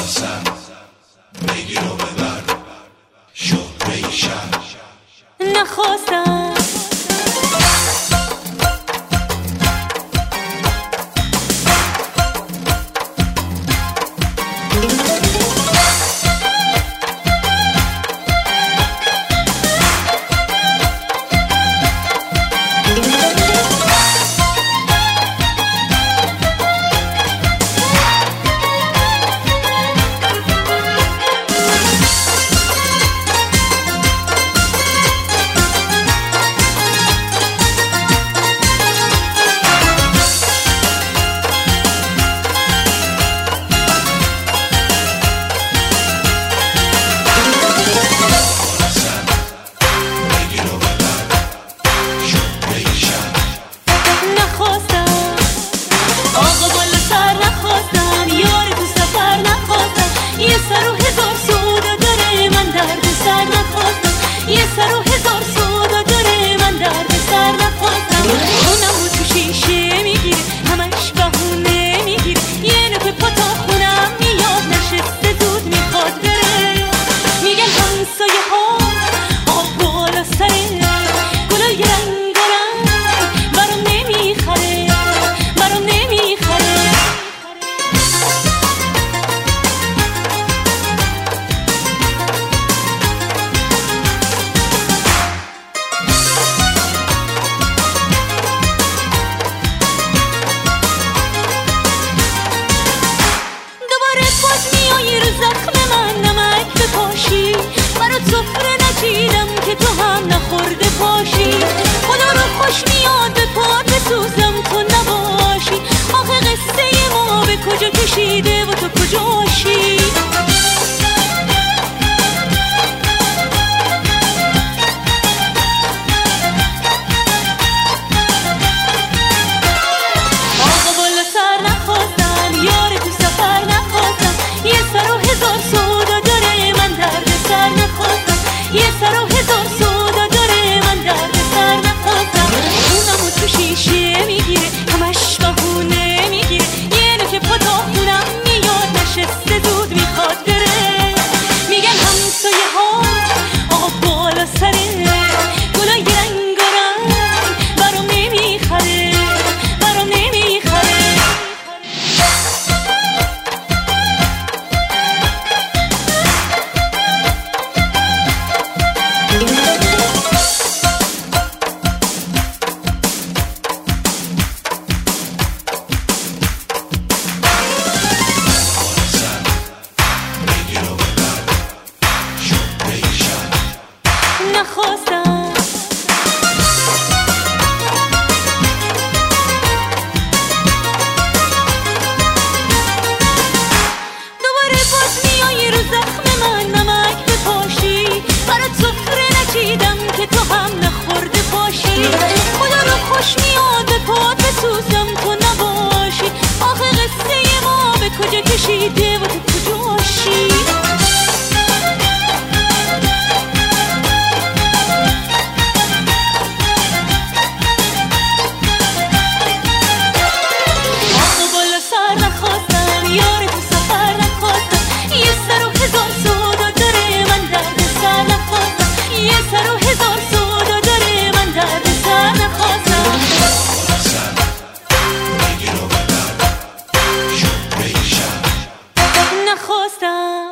سر بگیر و ببر شهره شهر نخواستم یه سر و هزار سودا داره من درد سر نخواستم اونمو تو شیشه میگیره همش بهونه میگیره یه نوک پا تا خونم میاد نشسته زود میخواد بره میگن همسایه ها آب بالا سره گلای رنگ و رنگ برام نمیخره برام نمیخره سفره نچیدم که تو هم نخورده پاشی خدا رو خوش میاد به پات بسوزم تو نباشی آخه قصه ما به کجا کشیده و تو کجاشی آقا بالا سر نخواستم یار تو سفر نخواستم یه سر و هزار سودا داره من درد سر نخواستم یه سر و هزار سودا داره من درد سر نخواستم اونمو تو شیشه میگیره همش بهونه میگیره یه نوک پا تا خونم میاد نشسته زود میخواد بره میگن همسایه ها آب بالا سره گلای رنگ و رنگ برام نمیخره برام نمیخره نخواستم دوباره باز میای رو زخم من نمک بپاشی برات سفره نچیدم که تو هم نخورده پاشی خدا رو خوش میاد به پات بسوزم تو نباشی آخه قصه ما به کجا کشیده و تو کجاشی نخواستم